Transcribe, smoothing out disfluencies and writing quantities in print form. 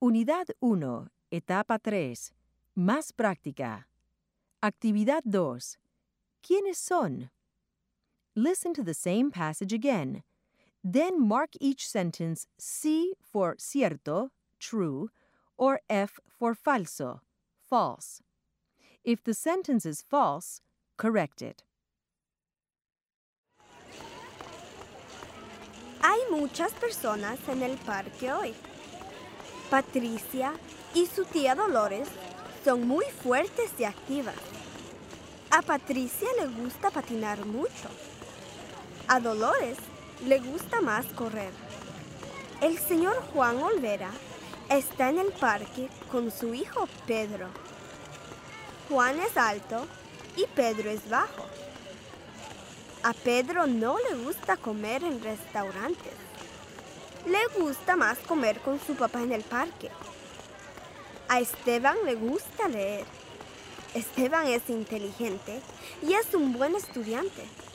Unidad 1, etapa 3. Más práctica. Actividad 2. ¿Quiénes son? Listen to the same passage again. Then mark each sentence C for cierto, true, or F for falso, false. If the sentence is false, correct it. Hay muchas personas en el parque hoy. Patricia y su tía Dolores son muy fuertes y activas. A Patricia le gusta patinar mucho. A Dolores le gusta más correr. El señor Juan Olvera está en el parque con su hijo Pedro. Juan es alto y Pedro es bajo. A Pedro no le gusta comer en restaurantes. Le gusta más comer con su papá en el parque. A Esteban le gusta leer. Esteban es inteligente y es un buen estudiante.